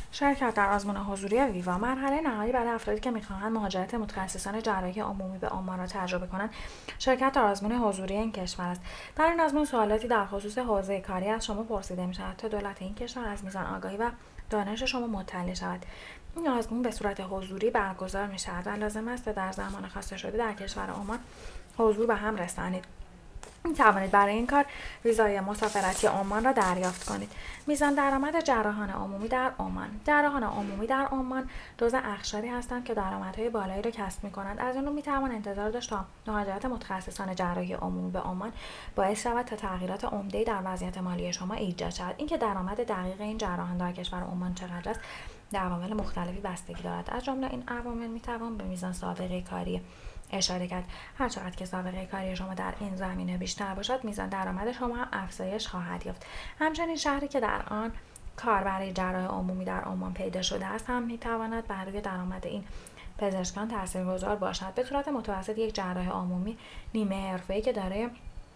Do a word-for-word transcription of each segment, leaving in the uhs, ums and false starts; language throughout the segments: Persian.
شرکت در آزمون حضوری ویوا مرحله نهایی برای افرادی که می‌خواهند مهاجرت متخصصان جراحی عمومی به عمان را تجربه کنند. شرکت در آزمون حضوری این کشور است. در این آزمون سوالاتی در خصوص حوزه کاری از شما پرسیده می‌شود تا دولت این کشور از میزان آگاهی و دانش شما مطلع شود. این آزمون به صورت حضوری برگزار می‌شود و لازم است در زمان خواسته شده در کشور عمان حضور به هم رسانید. می توانید برای این کار ویزای مسافرتی عمان را دریافت کنید. میزان درآمد جراحان عمومی در عمان. جراحان عمومی در عمان جزء اقشاری هستند که درآمدهای بالایی را کسب می‌کنند. از این رو می‌توان انتظار داشت تا مهاجرت متخصصان جراحی عمومی به عمان باعث شود تا تغییرات عمده‌ای در وضعیت مالی شما ایجاد شود. اینکه درآمد دقیق این جراحان در کشور عمان چقدر است، در عوامل مختلفی بستگی دارد. از جمله این عوامل می‌توان به میزان سابقه کاری اشاره کرد. هر چقدر که سابقه کاری شما در این زمینه بیشتر باشد، میزان درآمد شما هم افزایش خواهد یافت. همچنین شهری که در آن کار برای جراح عمومی در عمان پیدا شده است هم میتواند بر روی درآمد این پزشکان تاثیرگذار باشد. به صورت متوسط یک جراح عمومی نیمه حرفه‌ای که دارای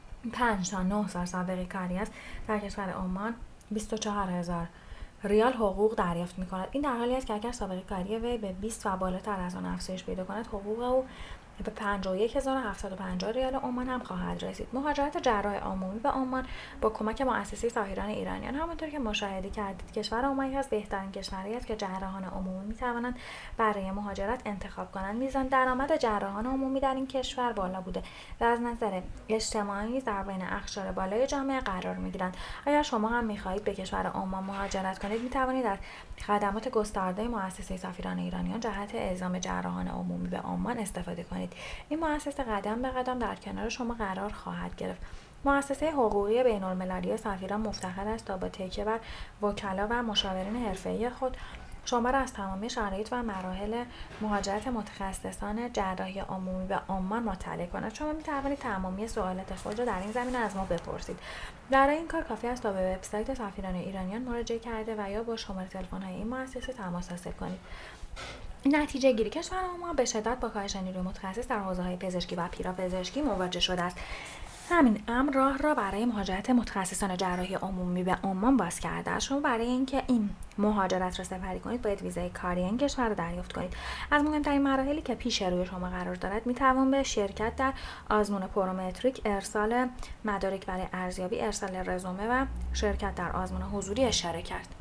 پنج تا نه سال سابقه کاری است در کشور عمان بیست و چهار هزار ریال حقوق دریافت می‌کند. این در حالی است که اگر سابقه کاری وی به بیست و بالاتر از آن افزایش پیدا کند، حقوق او به پنجاه و یک هزار و هفتصد و پنجاه ریال عمان هم خواهد رسید. مهاجرت جراح عمومی به عمان با کمک مؤسسه سفیران ایرانیان. همانطور که مشاهده کردید، کشور عمان یکی از بهترین کشورهایی است که جراحان عمومی می‌توانند برای مهاجرت انتخاب کنند. میزان درآمد جراحان عمومی در این کشور بالا بوده و از نظر اجتماعی در بین اقشار بالای جامعه قرار می‌گیرند. اگر شما هم می‌خواهید به کشور عمان مهاجرت کنید، می‌توانید از خدمات گسترده مؤسسه سفیران ایرانیان جهت اعزام جراحان عمومی به عمان استفاده کنید. این مؤسسه قدم به قدم در کنار شما قرار خواهد گرفت. مؤسسه حقوقی بین‌المللی سفیران مفتخر است تا با تکیه بر وکلا و مشاورین حرفه‌ای خود شما را از تمامی شرایط و مراحل مهاجرت متخصصان جراحی عمومی به عمان مطلع کند. شما می‌توانید تمامی سوالات خود را در این زمینه از ما بپرسید. برای این کار کافی است تا به وبسایت سفیران ایرانیان مراجعه کرده و یا با شماره تلفن‌های این مؤسسه تماس حاصل کنید. نتیجه گیری: کشور عمان به شدت با کاهش نیروی متخصص در حوزه‌های پزشکی و پیراپزشکی مواجه شده است. همین امر راه را برای مهاجرت متخصصان جراحی عمومی به عمان باز کرده است. شما برای اینکه این مهاجرت را سپری کنید، باید ویزای کاری این کشور را دریافت کنید. از مهمترین مراحلی که پیش روی شما قرار دارد، می‌توان به شرکت در آزمون پرومتریک، ارسال مدارک برای ارزیابی، ارسال رزومه و شرکت در آزمون حضوری اشاره کرد.